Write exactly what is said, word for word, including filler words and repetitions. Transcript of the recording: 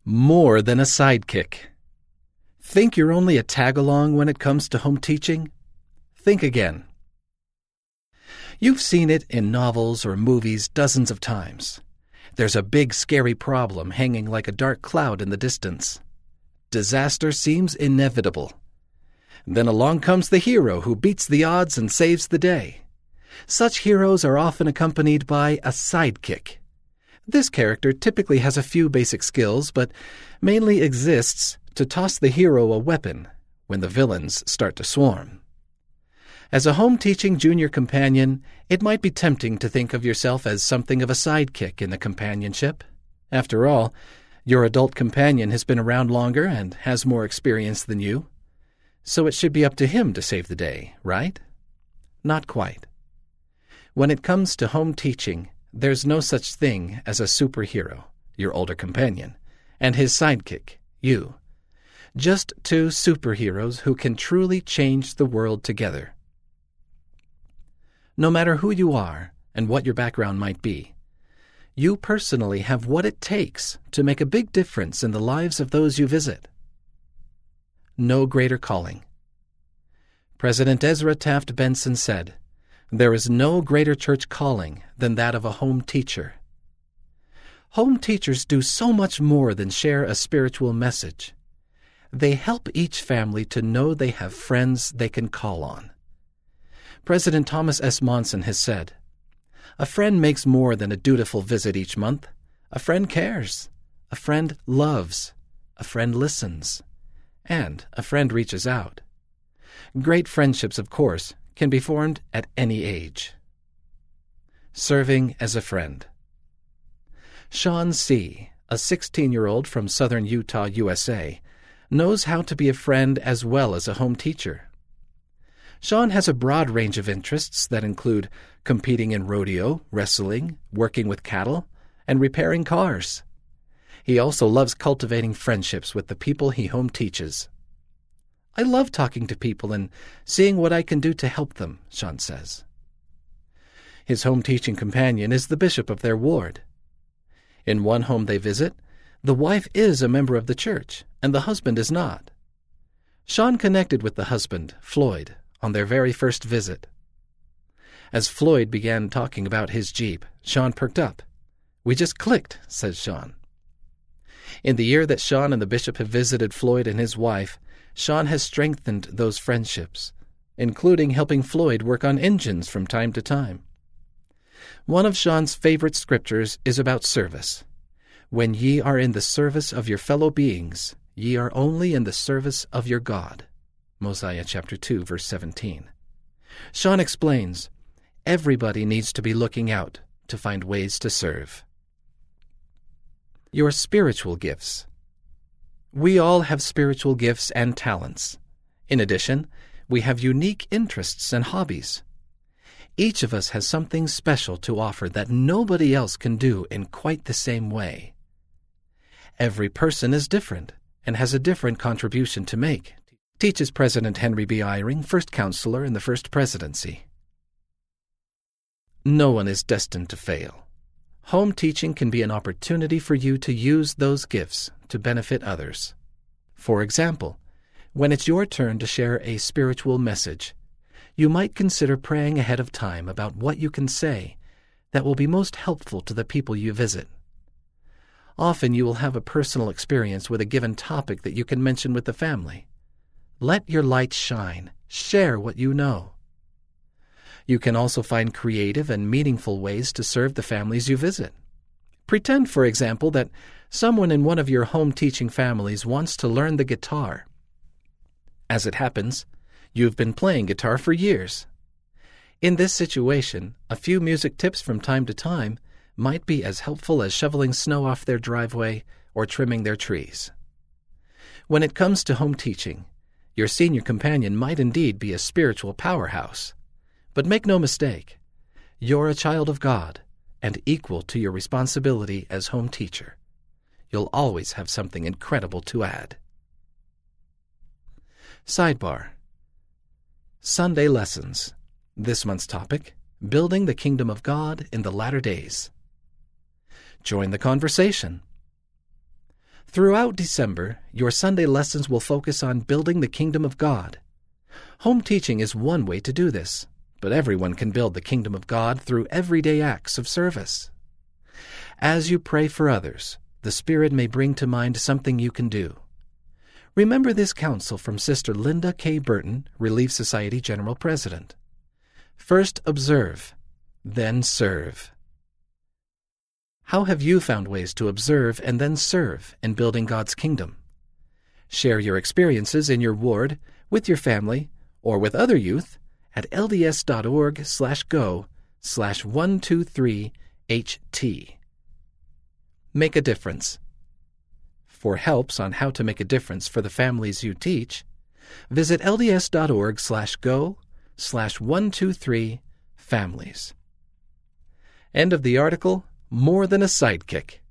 More than a sidekick. Think you're only a tag-along when it comes to home teaching? Think again. You've seen it in novels or movies dozens of times. There's a big, scary problem hanging like a dark cloud in the distance. Disaster seems inevitable. Then along comes the hero who beats the odds and saves the day. Such heroes are often accompanied by a sidekick. This character typically has a few basic skills, but mainly exists to toss the hero a weapon when the villains start to swarm. As a home-teaching junior companion, it might be tempting to think of yourself as something of a sidekick in the companionship. After all, your adult companion has been around longer and has more experience than you, so it should be up to him to save the day, right? Not quite. When it comes to home teaching, there's no such thing as a superhero, your older companion, and his sidekick, you. Just two superheroes who can truly change the world together. No matter who you are and what your background might be, you personally have what it takes to make a big difference in the lives of those you visit. No greater calling. President Ezra Taft Benson said, "There is no greater church calling than that of a home teacher." Home teachers do so much more than share a spiritual message. They help each family to know they have friends they can call on. President Thomas S. Monson has said, "A friend makes more than a dutiful visit each month. A friend cares. A friend loves. A friend listens. And a friend reaches out." Great friendships, of course, can be formed at any age. Serving as a friend. Sean C., a sixteen-year-old from southern Utah, U S A, knows how to be a friend as well as a home teacher. Sean has a broad range of interests that include competing in rodeo, wrestling, working with cattle, and repairing cars. He also loves cultivating friendships with the people he home teaches. "I love talking to people and seeing what I can do to help them," Sean says. His home teaching companion is the bishop of their ward. In one home they visit, the wife is a member of the church, and the husband is not. Sean connected with the husband, Floyd, on their very first visit. As Floyd began talking about his Jeep, Sean perked up. "We just clicked," says Sean. In the year that Sean and the bishop have visited Floyd and his wife, Sean has strengthened those friendships, including helping Floyd work on engines from time to time. One of Sean's favorite scriptures is about service. "When ye are in the service of your fellow beings, ye are only in the service of your God." Mosiah chapter two, verse seventeen. Sean explains, everybody needs to be looking out to find ways to serve. Your spiritual gifts. We all have spiritual gifts and talents. In addition, we have unique interests and hobbies. Each of us has something special to offer that nobody else can do in quite the same way. Every person is different and has a different contribution to make, teaches President Henry B. Eyring, first counselor in the First Presidency. No one is destined to fail. Home teaching can be an opportunity for you to use those gifts to benefit others. For example, when it's your turn to share a spiritual message, you might consider praying ahead of time about what you can say that will be most helpful to the people you visit. Often you will have a personal experience with a given topic that you can mention with the family. Let your light shine. Share what you know. You can also find creative and meaningful ways to serve the families you visit. Pretend, for example, that someone in one of your home teaching families wants to learn the guitar. As it happens, you've been playing guitar for years. In this situation, a few music tips from time to time might be as helpful as shoveling snow off their driveway or trimming their trees. When it comes to home teaching, your senior companion might indeed be a spiritual powerhouse. But make no mistake, you're a child of God and equal to your responsibility as home teacher. You'll always have something incredible to add. Sidebar. Sunday Lessons. This month's topic, Building the Kingdom of God in the Latter Days. Join the conversation. Throughout December, your Sunday lessons will focus on building the kingdom of God. Home teaching is one way to do this, but everyone can build the kingdom of God through everyday acts of service. As you pray for others, the Spirit may bring to mind something you can do. Remember this counsel from Sister Linda K. Burton, Relief Society General President. First observe, then serve. How have you found ways to observe and then serve in building God's kingdom? Share your experiences in your ward, with your family, or with other youth at lds.org slash go slash 123ht. Make a difference. For helps on how to make a difference for the families you teach, visit lds.org slash go slash 123 families. End of the article, More Than a Sidekick.